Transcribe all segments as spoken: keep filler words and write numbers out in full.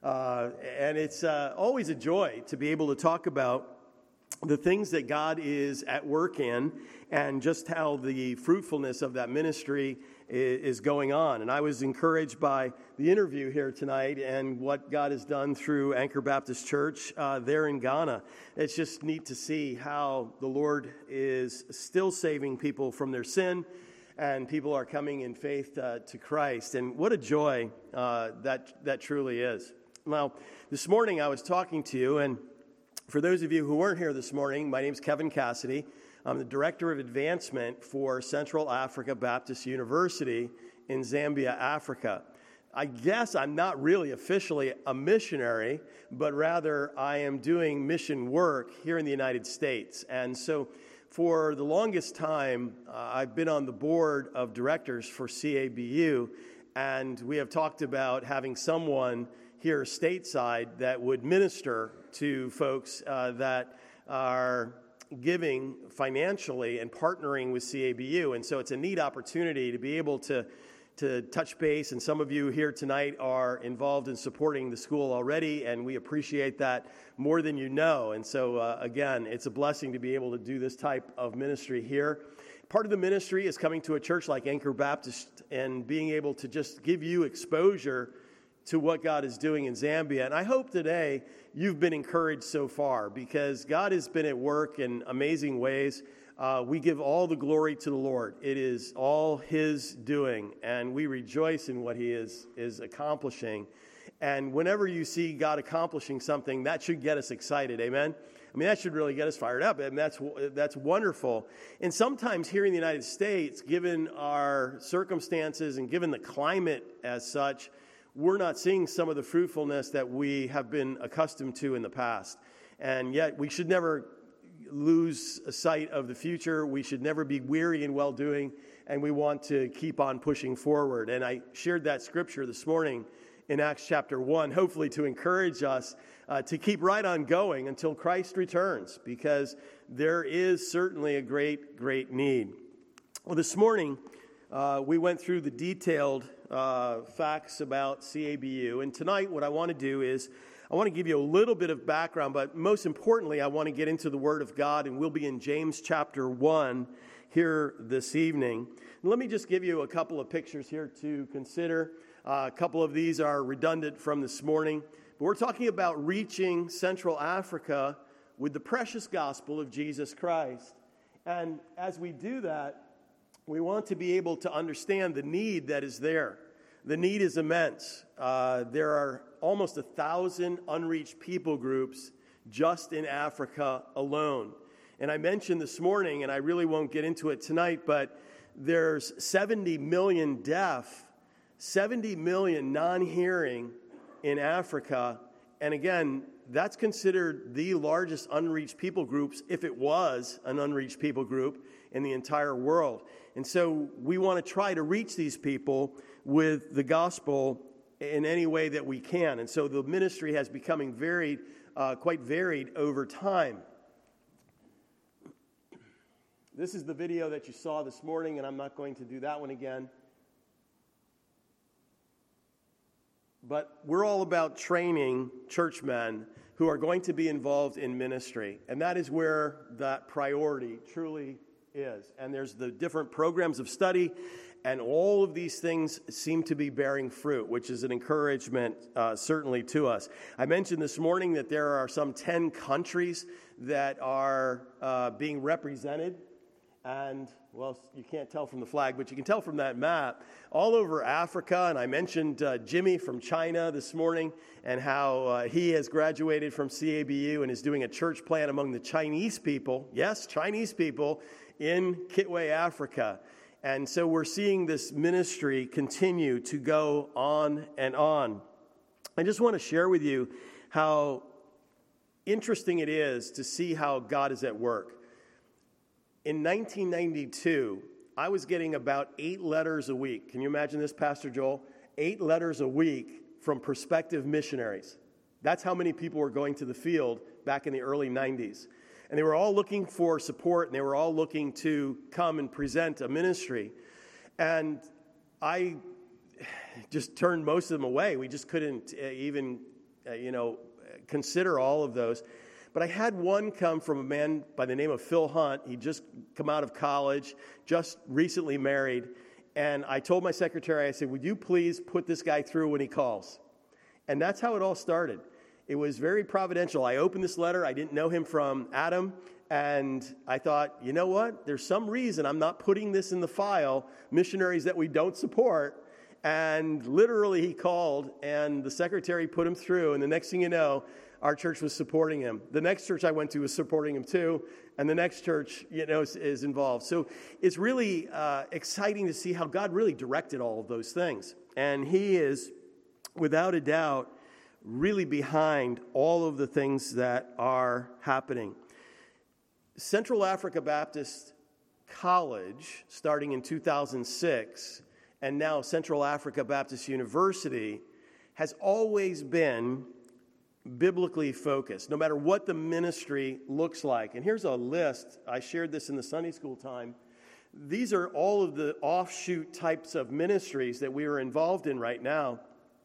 Uh, and it's uh, always a joy to be able to talk about the things that God is at work in and just how the fruitfulness of that ministry is, is going on. And I was encouraged by the interview here tonight and what God has done through Anchor Baptist Church uh, there in Ghana. It's just neat to see how the Lord is still saving people from their sin, and people are coming in faith uh, to Christ. And what a joy uh, that that truly is. Well, this morning I was talking to you, and for those of you who weren't here this morning, my name is Kevin Cassidy. I'm the Director of Advancement for Central Africa Baptist University in Zambia, Africa. I guess I'm not really officially a missionary, but rather I am doing mission work here in the United States. And so for the longest time, uh, I've been on the board of directors for C A B U, and we have talked about having someone here stateside that would minister to folks uh, that are giving financially and partnering with C A B U. And so it's a neat opportunity to be able to, to touch base. And some of you here tonight are involved in supporting the school already, and we appreciate that more than you know. And so, uh, again, it's a blessing to be able to do this type of ministry here. Part of the ministry is coming to a church like Anchor Baptist and being able to just give you exposure to what God is doing in Zambia. And I hope today you've been encouraged so far, because God has been at work in amazing ways. Uh, we give all the glory to the Lord. It is all His doing, and we rejoice in what He is, is accomplishing. And whenever you see God accomplishing something, that should get us excited, amen? I mean, that should really get us fired up, and that's that's wonderful. And sometimes here in the United States, given our circumstances and given the climate as such, we're not seeing some of the fruitfulness that we have been accustomed to in the past. And yet we should never lose sight of the future. We should never be weary in well-doing, and we want to keep on pushing forward. And I shared that scripture this morning in Acts chapter one, hopefully to encourage us uh, to keep right on going until Christ returns, because there is certainly a great, great need. Well, this morning uh, we went through the detailed Uh, facts about C A B U. And tonight what I want to do is I want to give you a little bit of background, but most importantly I want to get into the Word of God, and we'll be in James chapter one here this evening. And let me just give you a couple of pictures here to consider. Uh, a couple of these are redundant from this morning, but we're talking about reaching Central Africa with the precious gospel of Jesus Christ. And as we do that, we want to be able to understand the need that is there. The need is immense. Uh, there are almost a thousand unreached people groups just in Africa alone. And I mentioned this morning, and I really won't get into it tonight, but there's seventy million deaf, seventy million non-hearing in Africa. And again, that's considered the largest unreached people groups, if it was an unreached people group, in the entire world. And so we want to try to reach these people with the gospel in any way that we can. And so the ministry has becoming varied, uh, quite varied over time. This is the video that you saw this morning, and I'm not going to do that one again. But we're all about training churchmen who are going to be involved in ministry. And that is where that priority truly is. And there's the different programs of study, and all of these things seem to be bearing fruit, which is an encouragement uh, certainly to us. I mentioned this morning that there are some ten countries that are uh, being represented. And, well, you can't tell from the flag, but you can tell from that map, all over Africa. And I mentioned uh, Jimmy from China this morning, and how uh, he has graduated from C A B U and is doing a church plant among the Chinese people, yes, Chinese people, in Kitwe, Africa. And so we're seeing this ministry continue to go on and on. I just want to share with you how interesting it is to see how God is at work. In nineteen ninety-two, I was getting about eight letters a week. Can you imagine this, Pastor Joel? Eight letters a week from prospective missionaries. That's how many people were going to the field back in the early nineties. And they were all looking for support, and they were all looking to come and present a ministry. And I just turned most of them away. We just couldn't even uh, you know, consider all of those. But I had one come from a man by the name of Phil Hunt. He'd just come out of college, just recently married. And I told my secretary, I said, would you please put this guy through when he calls? And that's how it all started. It was very providential. I opened this letter. I didn't know him from Adam. And I thought, you know what? There's some reason I'm not putting this in the file, missionaries that we don't support. And literally he called, and the secretary put him through. And the next thing you know, our church was supporting him. The next church I went to was supporting him too. And the next church, you know, is, is involved. So it's really uh, exciting to see how God really directed all of those things. And he is, without a doubt, really behind all of the things that are happening. Central Africa Baptist College, starting in two thousand six, and now Central Africa Baptist University, has always been biblically focused, no matter what the ministry looks like. And here's a list. I shared this in the Sunday school time. These are all of the offshoot types of ministries that we are involved in right now.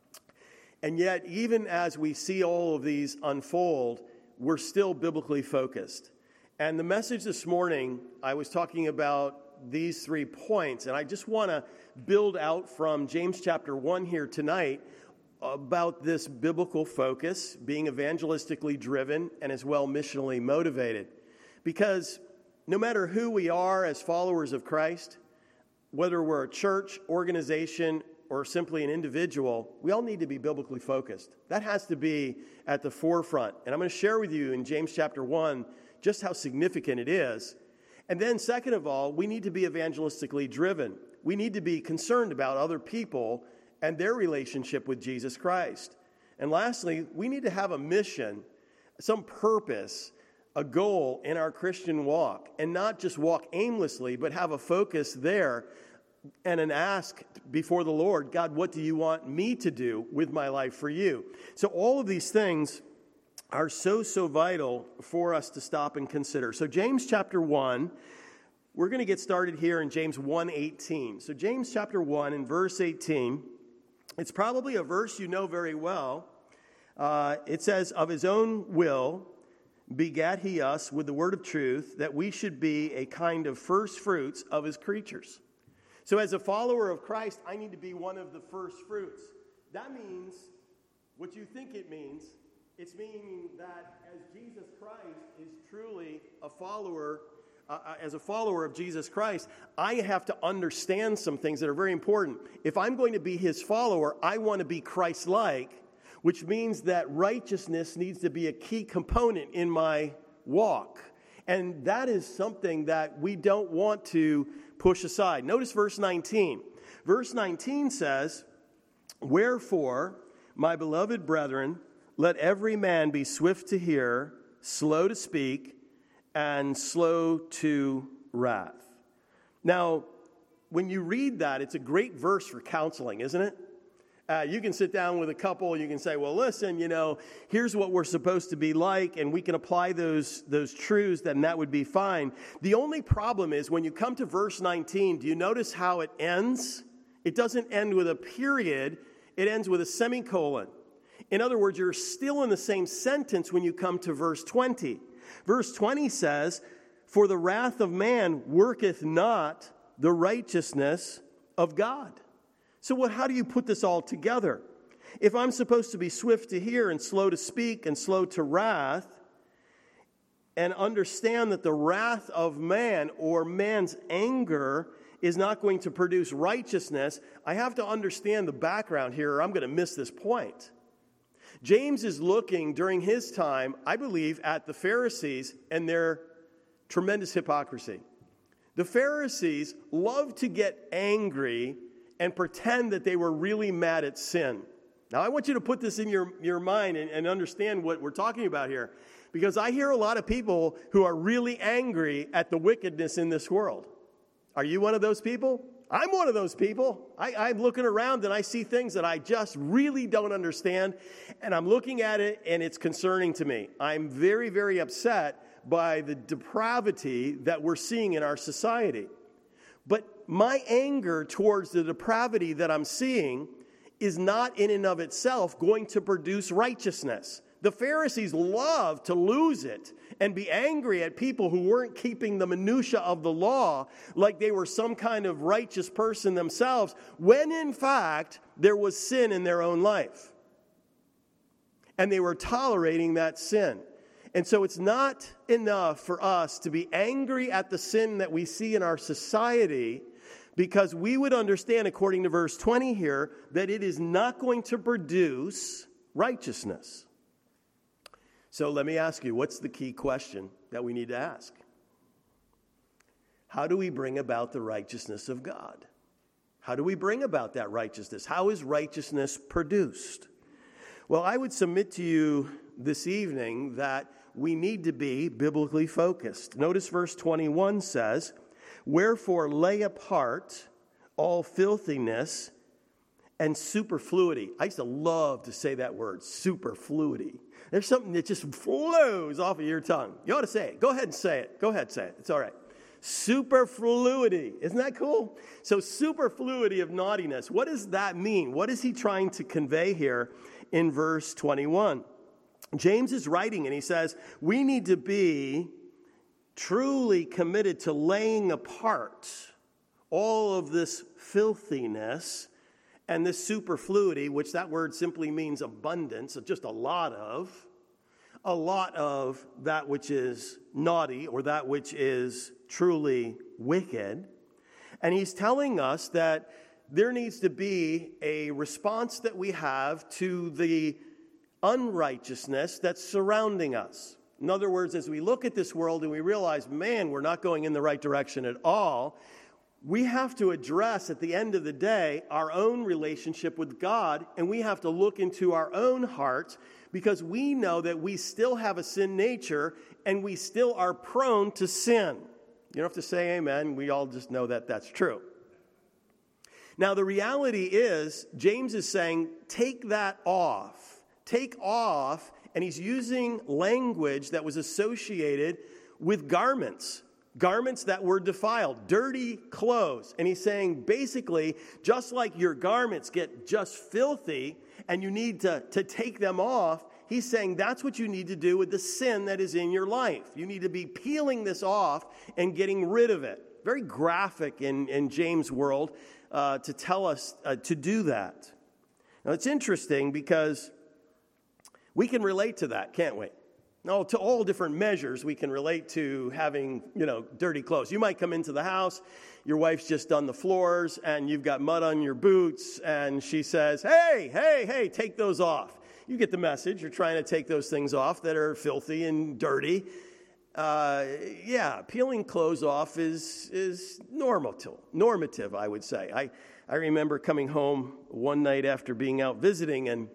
And yet, even as we see all of these unfold, we're still biblically focused. And the message this morning, I was talking about these three points, and I just want to build out from James chapter one here tonight about this biblical focus, being evangelistically driven and as well missionally motivated. Because no matter who we are as followers of Christ, whether we're a church, organization, or simply an individual, we all need to be biblically focused. That has to be at the forefront. And I'm going to share with you in James chapter one just how significant it is. And then second of all, we need to be evangelistically driven. We need to be concerned about other people and their relationship with Jesus Christ. And lastly, we need to have a mission, some purpose, a goal in our Christian walk, and not just walk aimlessly, but have a focus there and an ask before the Lord, God, what do you want me to do with my life for you? So all of these things are so, so vital for us to stop and consider. So James chapter one, we're going to get started here in James one eighteen. So James chapter one and verse eighteen, it's probably a verse you know very well. Uh, it says, of his own will begat he us with the word of truth, that we should be a kind of first fruits of his creatures. So as a follower of Christ, I need to be one of the first fruits. That means what you think it means. It's meaning that as Jesus Christ is truly a follower, uh, as a follower of Jesus Christ, I have to understand some things that are very important. If I'm going to be his follower, I want to be Christ-like, which means that righteousness needs to be a key component in my walk. And that is something that we don't want to push aside. Notice verse nineteen. Verse nineteen says, wherefore, my beloved brethren, let every man be swift to hear, slow to speak, and slow to wrath. Now, when you read that, it's a great verse for counseling, isn't it? Uh, you can sit down with a couple, you can say, well, listen, you know, here's what we're supposed to be like, and we can apply those, those truths, then that would be fine. The only problem is when you come to verse nineteen, do you notice how it ends? It doesn't end with a period, it ends with a semicolon. In other words, you're still in the same sentence when you come to verse twenty. Verse twenty says, for the wrath of man worketh not the righteousness of God. So what, how do you put this all together? If I'm supposed to be swift to hear and slow to speak and slow to wrath, and understand that the wrath of man or man's anger is not going to produce righteousness, I have to understand the background here or I'm going to miss this point. James is looking during his time, I believe, at the Pharisees and their tremendous hypocrisy. The Pharisees loved to get angry and pretend that they were really mad at sin. Now, I want you to put this in your, your mind and, and understand what we're talking about here. Because I hear a lot of people who are really angry at the wickedness in this world. Are you one of those people? I'm one of those people. I, I'm looking around and I see things that I just really don't understand. And I'm looking at it and it's concerning to me. I'm very, very upset by the depravity that we're seeing in our society. But my anger towards the depravity that I'm seeing is not in and of itself going to produce righteousness. The Pharisees loved to lose it and be angry at people who weren't keeping the minutia of the law like they were some kind of righteous person themselves, when in fact there was sin in their own life. And they were tolerating that sin. And so it's not enough for us to be angry at the sin that we see in our society, because we would understand, according to verse twenty here, that it is not going to produce righteousness. So let me ask you, what's the key question that we need to ask? How do we bring about the righteousness of God? How do we bring about that righteousness? How is righteousness produced? Well, I would submit to you this evening that we need to be biblically focused. Notice verse twenty-one says, "Wherefore lay apart all filthiness and superfluity." I used to love to say that word, superfluity. There's something that just flows off of your tongue. You ought to say it. Go ahead and say it. Go ahead, say it. It's all right. Superfluity. Isn't that cool? So superfluity of naughtiness. What does that mean? What is he trying to convey here in verse twenty-one? James is writing and he says, we need to be truly committed to laying apart all of this filthiness and this superfluity, which that word simply means abundance, just a lot of, a lot of that which is naughty or that which is truly wicked. And he's telling us that there needs to be a response that we have to the unrighteousness that's surrounding us. In other words, as we look at this world and we realize, man, we're not going in the right direction at all, we have to address at the end of the day our own relationship with God, and we have to look into our own hearts, because we know that we still have a sin nature and we still are prone to sin. You don't have to say amen. We all just know that that's true. Now, the reality is, James is saying, take that off. Take off, and he's using language that was associated with garments. Garments that were defiled, dirty clothes. And he's saying, basically, just like your garments get just filthy and you need to, to take them off, he's saying that's what you need to do with the sin that is in your life. You need to be peeling this off and getting rid of it. Very graphic in, in James' world uh, to tell us uh, to do that. Now, it's interesting because we can relate to that, can't we? No, to all different measures, we can relate to having, you know, dirty clothes. You might come into the house, your wife's just done the floors, and you've got mud on your boots, and she says, hey, hey, hey, take those off. You get the message. You're trying to take those things off that are filthy and dirty. Uh, yeah, peeling clothes off is is normative, normative, I would say. I, I remember coming home one night after being out visiting, and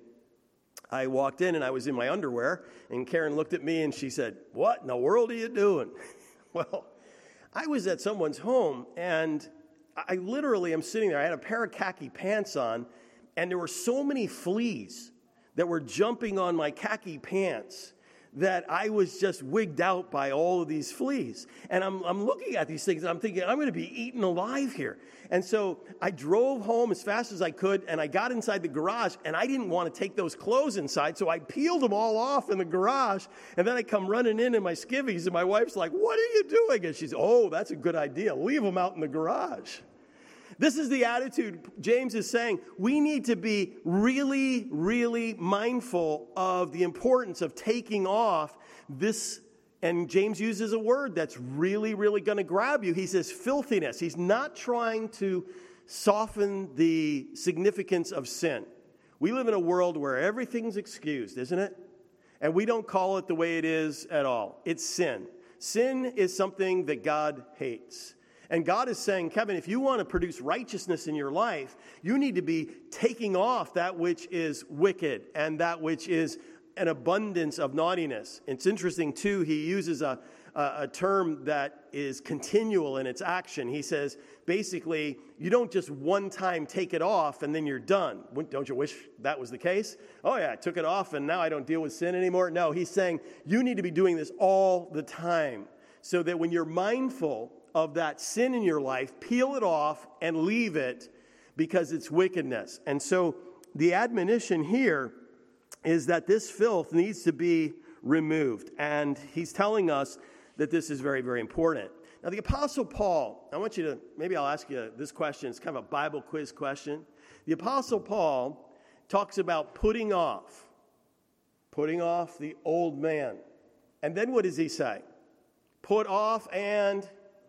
I walked in and I was in my underwear, and Karen looked at me and she said, what in the world are you doing? Well, I was at someone's home, and I literally am sitting there. I had a pair of khaki pants on, and there were so many fleas that were jumping on my khaki pants that I was just wigged out by all of these fleas. And I'm, I'm looking at these things, and I'm thinking, I'm going to be eaten alive here. And so I drove home as fast as I could, and I got inside the garage, and I didn't want to take those clothes inside, so I peeled them all off in the garage, and then I come running in in my skivvies, and my wife's like, what are you doing? And she's, oh, that's a good idea. Leave them out in the garage. This is the attitude James is saying. We need to be really, really mindful of the importance of taking off this. And James uses a word that's really, really going to grab you. He says filthiness. He's not trying to soften the significance of sin. We live in a world where everything's excused, isn't it? And we don't call it the way it is at all. It's sin. Sin is something that God hates. And God is saying, Kevin, if you want to produce righteousness in your life, you need to be taking off that which is wicked and that which is an abundance of naughtiness. It's interesting, too, he uses a, a, a term that is continual in its action. He says, basically, you don't just one time take it off and then you're done. Don't you wish that was the case? Oh, yeah, I took it off and now I don't deal with sin anymore. No, he's saying you need to be doing this all the time so that when you're mindful of that sin in your life, peel it off and leave it because it's wickedness. And so the admonition here is that this filth needs to be removed. And he's telling us that this is very, very important. Now, the Apostle Paul, I want you to, maybe I'll ask you this question. It's kind of a Bible quiz question. The Apostle Paul talks about putting off, putting off the old man. And then what does he say? Put off and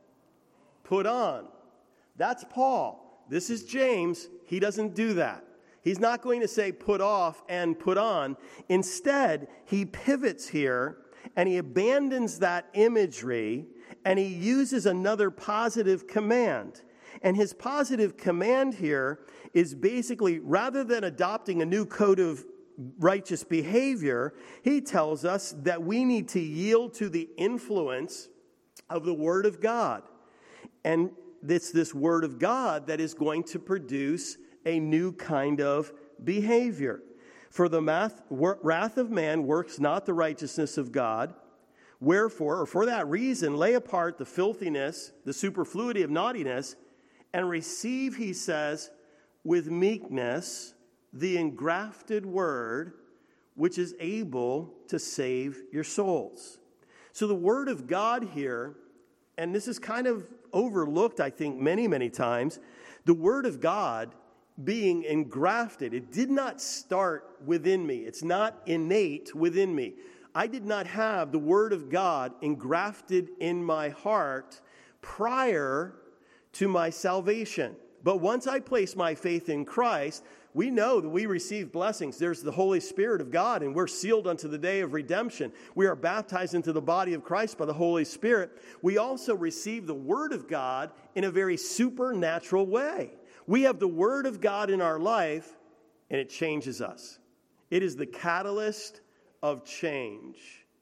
put on. That's Paul. This is James. He doesn't do that. He's not going to say put off and put on. Instead, he pivots here and he abandons that imagery and he uses another positive command. And his positive command here is basically, rather than adopting a new code of righteous behavior, he tells us that we need to yield to the influence of the Word of God. And it's this Word of God that is going to produce a new kind of behavior. For the math, wrath of man works not the righteousness of God. Wherefore, or for that reason, lay apart the filthiness, the superfluity of naughtiness, and receive, he says, with meekness, the engrafted word, which is able to save your souls. So the Word of God here, and this is kind of overlooked, I think, many, many times, the Word of God being engrafted, it did not start within me. It's not innate within me. I did not have the Word of God engrafted in my heart prior to my salvation. But once I place my faith in Christ, we know that we receive blessings. There's the Holy Spirit of God, and we're sealed unto the day of redemption. We are baptized into the body of Christ by the Holy Spirit. We also receive the Word of God in a very supernatural way. We have the Word of God in our life, and it changes us. It is the catalyst of change.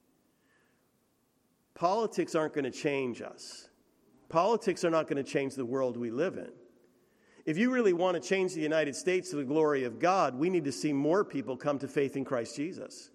Politics aren't going to change us. Politics are not going to change the world we live in. If you really want to change the United States to the glory of God, we need to see more people come to faith in Christ Jesus.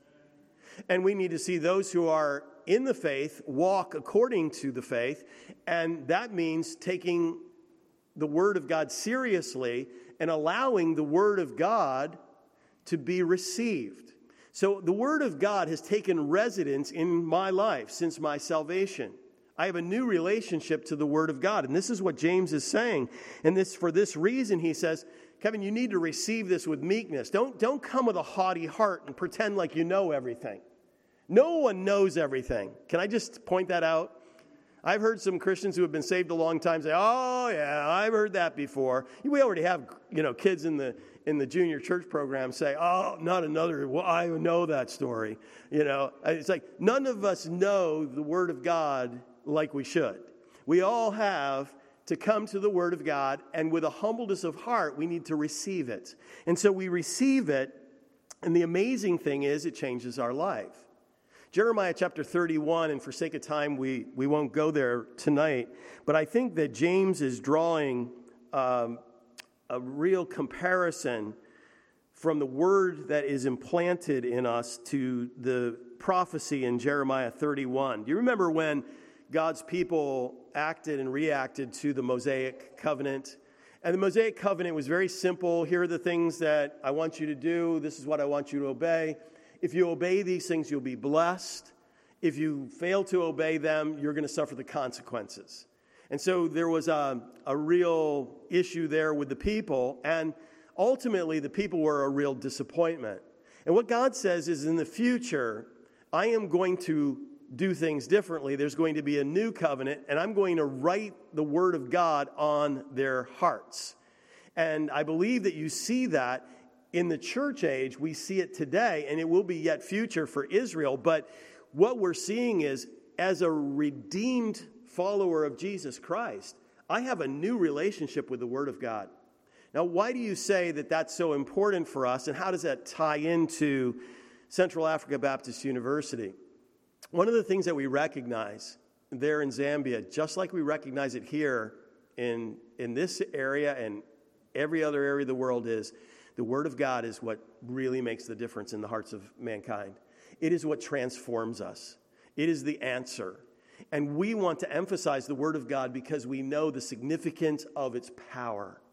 And we need to see those who are in the faith walk according to the faith. And that means taking the Word of God seriously and allowing the Word of God to be received. So the Word of God has taken residence in my life since my salvation. I have a new relationship to the Word of God. And this is what James is saying. And this, for this reason, he says, Kevin, you need to receive this with meekness. Don't, don't come with a haughty heart and pretend like you know everything. No one knows everything. Can I just point that out? I've heard some Christians who have been saved a long time say, oh, yeah, I've heard that before. We already have, you know, kids in the in the junior church program say, oh, not another, well, I know that story. You know, it's like none of us know the Word of God like we should. We all have to come to the Word of God, and with a humbleness of heart, we need to receive it. And so we receive it, and the amazing thing is it changes our life. Jeremiah chapter thirty-one, and for sake of time, we, we won't go there tonight, but I think that James is drawing um, a real comparison from the word that is implanted in us to the prophecy in Jeremiah thirty-one. Do you remember when God's people acted and reacted to the Mosaic covenant? And the Mosaic covenant was very simple. Here are the things that I want you to do. This is what I want you to obey. If you obey these things, you'll be blessed. If you fail to obey them, you're going to suffer the consequences. And so there was a, a real issue there with the people, and ultimately the people were a real disappointment. And what God says is, in the future, I am going to do things differently. There's going to be a new covenant, and I'm going to write the Word of God on their hearts. And I believe that you see that in the church age. We see it today, and it will be yet future for Israel. But what we're seeing is, as a redeemed follower of Jesus Christ, I have a new relationship with the Word of God. Now, why do you say that that's so important for us, and how does that tie into Central Africa Baptist University? One of the things that we recognize there in Zambia, just like we recognize it here in, in this area and every other area of the world, is the Word of God is what really makes the difference in the hearts of mankind. It is what transforms us. It is the answer. And we want to emphasize the Word of God because we know the significance of its power.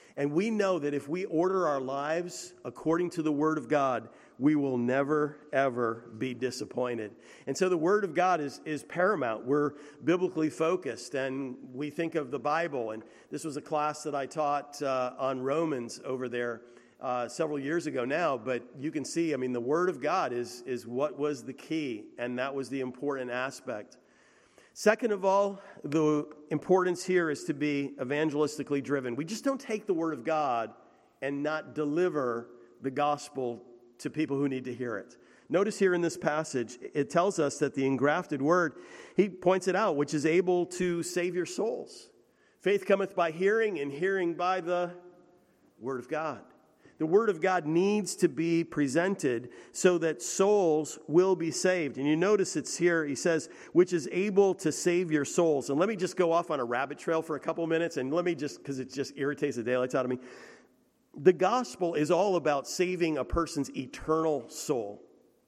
And we know that if we order our lives according to the Word of God, we will never, ever be disappointed. And so the Word of God is, is paramount. We're biblically focused, and we think of the Bible. And this was a class that I taught uh, on Romans over there uh, several years ago now. But you can see, I mean, the Word of God is, is what was the key, and that was the important aspect. Second of all, the importance here is to be evangelistically driven. We just don't take the Word of God and not deliver the gospel to people who need to hear it. Notice here in this passage, it tells us that the engrafted Word, he points it out, which is able to save your souls. Faith cometh by hearing, and hearing by the Word of God. The Word of God needs to be presented so that souls will be saved. And you notice it's here, he says, which is able to save your souls. And let me just go off on a rabbit trail for a couple minutes, and let me just, because it just irritates the daylights out of me. The gospel is all about saving a person's eternal soul.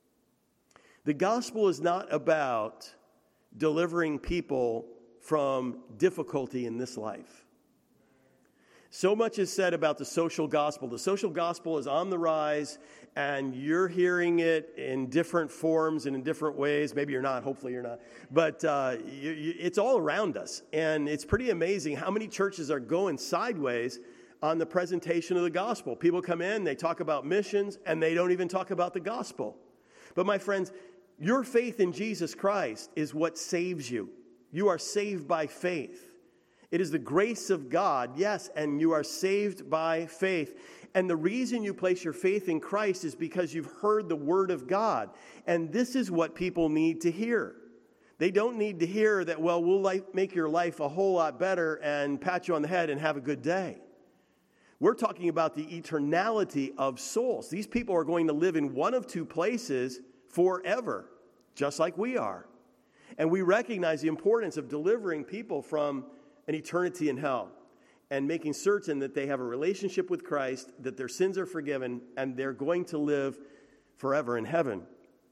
The gospel is not about delivering people from difficulty in this life. So much is said about the social gospel. The social gospel is on the rise, and you're hearing it in different forms and in different ways. Maybe you're not. Hopefully you're not. But uh, you, you, it's all around us, and it's pretty amazing how many churches are going sideways on the presentation of the gospel. People come in, they talk about missions, and they don't even talk about the gospel. But my friends, your faith in Jesus Christ is what saves you. You are saved by faith. It is the grace of God, yes, and you are saved by faith. And the reason you place your faith in Christ is because you've heard the Word of God. And this is what people need to hear. They don't need to hear that, well, we'll life, make your life a whole lot better and pat you on the head and have a good day. We're talking about the eternality of souls. These people are going to live in one of two places forever, just like we are. And we recognize the importance of delivering people from an eternity in hell and making certain that they have a relationship with Christ, that their sins are forgiven, and they're going to live forever in heaven.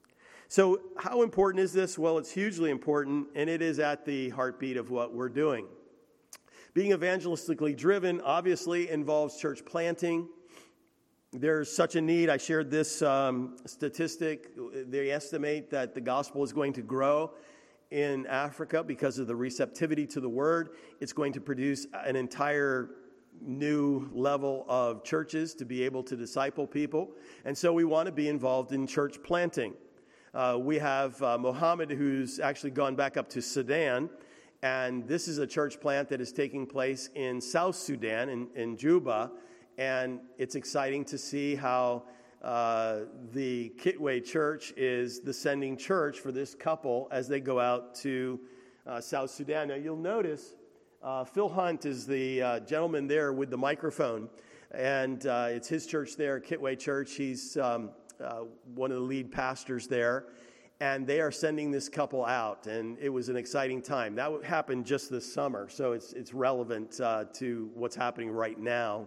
So how important is this? Well, it's hugely important, and it is at the heartbeat of what we're doing. Being evangelistically driven obviously involves church planting. There's such a need. I shared this um, statistic. They estimate that the gospel is going to grow in Africa because of the receptivity to the word. It's going to produce an entire new level of churches to be able to disciple people. And so we want to be involved in church planting. Uh, we have uh, Mohammed, who's actually gone back up to Sudan. And this is a church plant that is taking place in South Sudan, in, in Juba. And it's exciting to see how Uh, the Kitwe Church is the sending church for this couple as they go out to uh, South Sudan. Now, you'll notice uh, Phil Hunt is the uh, gentleman there with the microphone, and uh, it's his church there, Kitwe Church. He's um, uh, one of the lead pastors there, and they are sending this couple out, and it was an exciting time. That happened just this summer, so it's, it's relevant uh, to what's happening right now.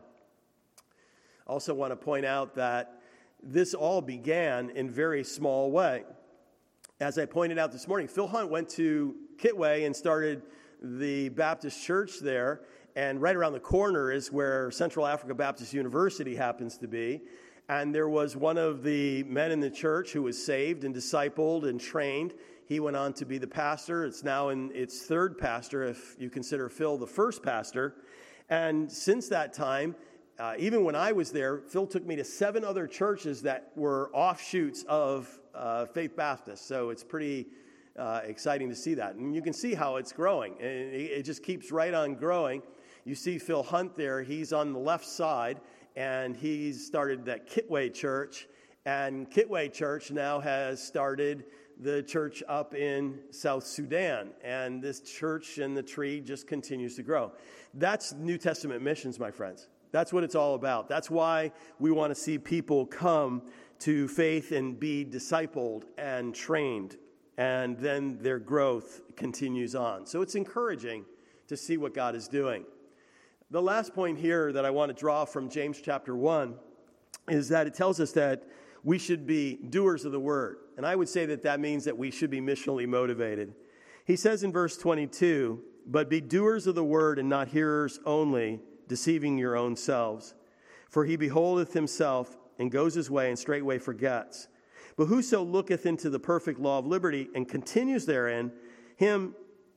Also want to point out that this all began in very small way. As I pointed out this morning, Phil Hunt went to Kitwe and started the Baptist church there, and right around the corner is where Central Africa Baptist University happens to be. And there was one of the men in the church who was saved and discipled and trained. He went on to be the pastor. It's now in its third pastor, if you consider Phil the first pastor. And since that time, Uh, even when I was there, Phil took me to seven other churches that were offshoots of uh, Faith Baptist. So it's pretty uh, exciting to see that. And you can see how it's growing. And it, it just keeps right on growing. You see Phil Hunt there. He's on the left side, and he's started that Kitwe Church. And Kitwe Church now has started the church up in South Sudan. And this church and the tree just continues to grow. That's New Testament missions, my friends. That's what it's all about. That's why we want to see people come to faith and be discipled and trained, and then their growth continues on. So it's encouraging to see what God is doing. The last point here that I want to draw from James chapter one is that it tells us that we should be doers of the word. And I would say that that means that we should be missionally motivated. He says in verse twenty-two, "But be doers of the word and not hearers only, deceiving your own selves. For he beholdeth himself, and goes his way, and straightway forgets. But whoso looketh into the perfect law of liberty, and continues therein, him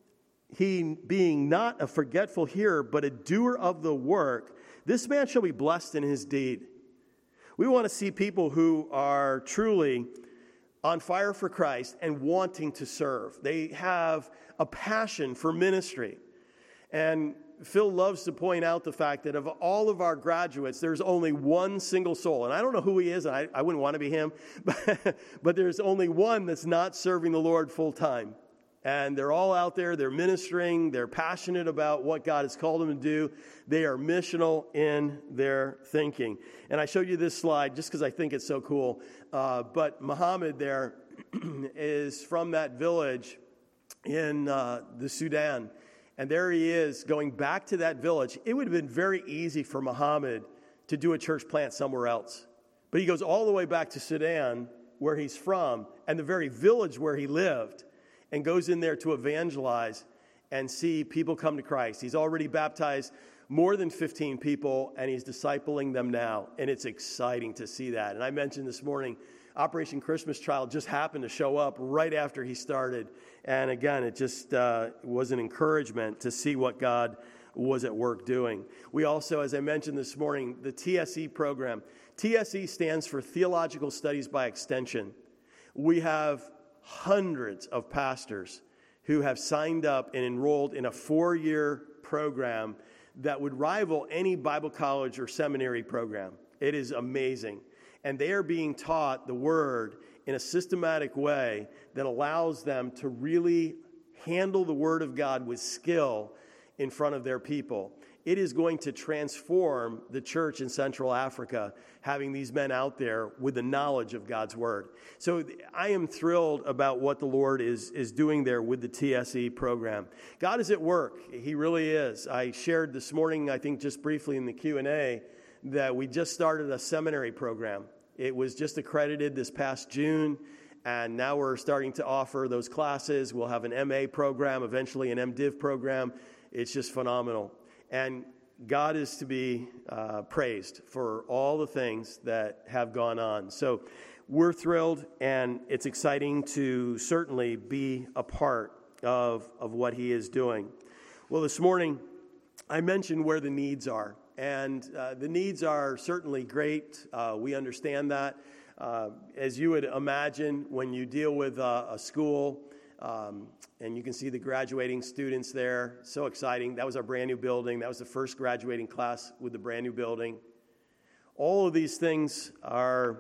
he being not a forgetful hearer, but a doer of the work, this man shall be blessed in his deed. We want to see people who are truly on fire for Christ and wanting to serve. They have a passion for ministry. And Phil loves to point out the fact that of all of our graduates, there's only one single soul. And I don't know who he is, and I, I wouldn't want to be him, but, but there's only one that's not serving the Lord full time. And they're all out there, they're ministering, they're passionate about what God has called them to do. They are missional in their thinking. And I showed you this slide just because I think it's so cool. Uh, but Muhammad there is from that village in uh, the Sudan. And there he is going back to that village. It would have been very easy for Muhammad to do a church plant somewhere else. But he goes all the way back to Sudan, where he's from, and the very village where he lived, and goes in there to evangelize and see people come to Christ. He's already baptized more than fifteen people, and he's discipling them now. And it's exciting to see that. And I mentioned this morning, Operation Christmas Child just happened to show up right after he started. And again, it just uh, was an encouragement to see what God was at work doing. We also, as I mentioned this morning, the T S E program. T S E stands for Theological Studies by Extension. We have hundreds of pastors who have signed up and enrolled in a four-year program that would rival any Bible college or seminary program. It is amazing. And they are being taught the Word in a systematic way that allows them to really handle the Word of God with skill in front of their people. It is going to transform the church in Central Africa, having these men out there with the knowledge of God's Word. So I am thrilled about what the Lord is, is doing there with the T S E program. God is at work. He really is. I shared this morning, I think just briefly in the Q and A, that we just started a seminary program. It was just accredited this past June, and now we're starting to offer those classes. We'll have an M A program, eventually an MDiv program. It's just phenomenal. And God is to be uh, praised for all the things that have gone on. So we're thrilled, and it's exciting to certainly be a part of, of what he is doing. Well, this morning, I mentioned where the needs are. And uh, the needs are certainly great. Uh, we understand that. Uh, as you would imagine, when you deal with uh, a school, um, and you can see the graduating students there, so exciting. That was our brand new building. That was the first graduating class with the brand new building. All of these things are,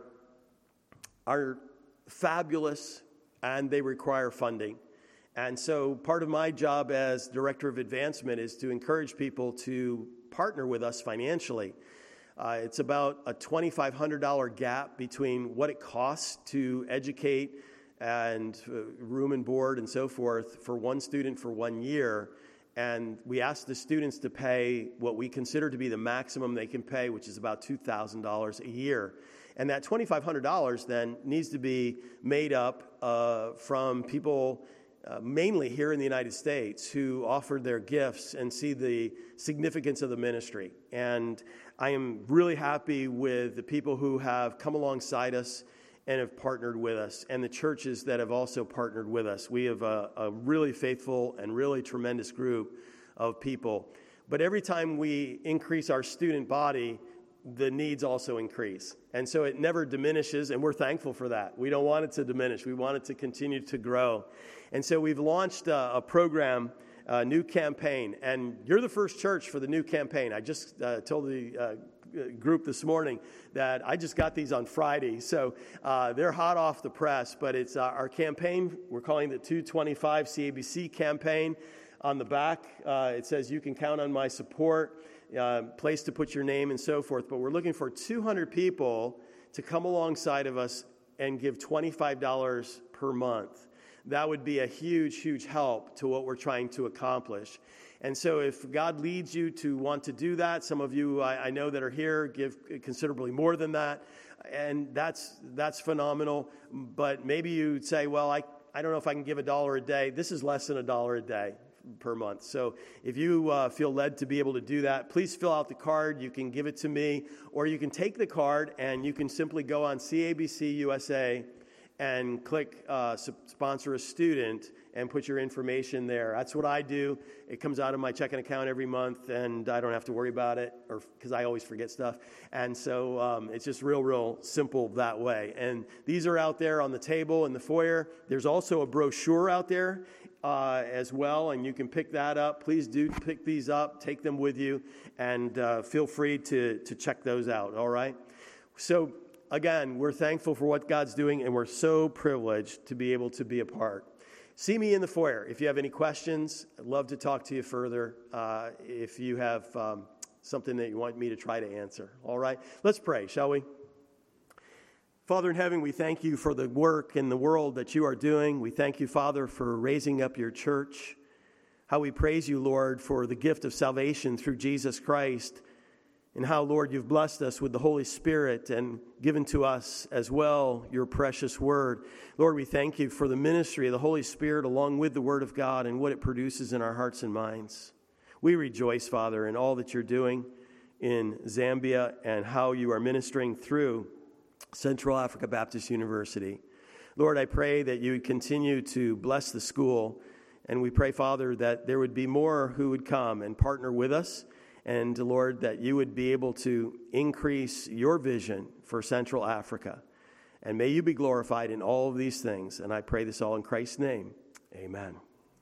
are fabulous, and they require funding. And so part of my job as Director of Advancement is to encourage people to partner with us financially. Uh, it's about a twenty-five hundred dollars gap between what it costs to educate and uh, room and board and so forth for one student for one year. And we ask the students to pay what we consider to be the maximum they can pay, which is about two thousand dollars a year. And that twenty-five hundred dollars then needs to be made up uh, from people Uh, mainly here in the United States, who offered their gifts and see the significance of the ministry. And I am really happy with the people who have come alongside us and have partnered with us, and the churches that have also partnered with us. We have a, a really faithful and really tremendous group of people. But every time we increase our student body, the needs also increase. And so it never diminishes, and we're thankful for that. We don't want it to diminish. We want it to continue to grow. And so we've launched a, a program, a new campaign, and you're the first church for the new campaign. I just uh, told the uh, group this morning that I just got these on Friday, so uh, they're hot off the press, but it's uh, our campaign. We're calling it the two twenty-five C A B C campaign. On the back, uh, it says, "You can count on my support." Uh, place to put your name and so forth, but we're looking for two hundred people to come alongside of us and give twenty-five dollars per month. That would be a huge, huge help to what we're trying to accomplish. And so if God leads you to want to do that, some of you I, I know that are here give considerably more than that, and that's that's phenomenal. But maybe you'd say, well, I, I don't know if I can give a dollar a day. This is less than a dollar a day. per month. So if you uh, feel led to be able to do that, please fill out the card. You can give it to me, or you can take the card and you can simply go on C A B C U S A and click uh, sponsor a student and put your information there. That's what I do. It comes out of my checking account every month, and I don't have to worry about it, or because I always forget stuff. And so um, it's just real, real simple that way. And these are out there on the table in the foyer. There's also a brochure out there uh, as well, and you can pick that up. Please do pick these up, take them with you, and uh, feel free to, to check those out, all right? So again, we're thankful for what God's doing, and we're so privileged to be able to be a part. See me in the foyer. If you have any questions, I'd love to talk to you further. Uh, if you have um, something that you want me to try to answer. All right? Let's pray, shall we? Father in heaven, we thank you for the work in the world that you are doing. We thank you, Father, for raising up your church. How we praise you, Lord, for the gift of salvation through Jesus Christ. And how, Lord, you've blessed us with the Holy Spirit and given to us as well your precious word. Lord, we thank you for the ministry of the Holy Spirit along with the word of God and what it produces in our hearts and minds. We rejoice, Father, in all that you're doing in Zambia and how you are ministering through Central Africa Baptist University. Lord, I pray that you would continue to bless the school. And we pray, Father, that there would be more who would come and partner with us. And, Lord, that you would be able to increase your vision for Central Africa. And may you be glorified in all of these things. And I pray this all in Christ's name. Amen.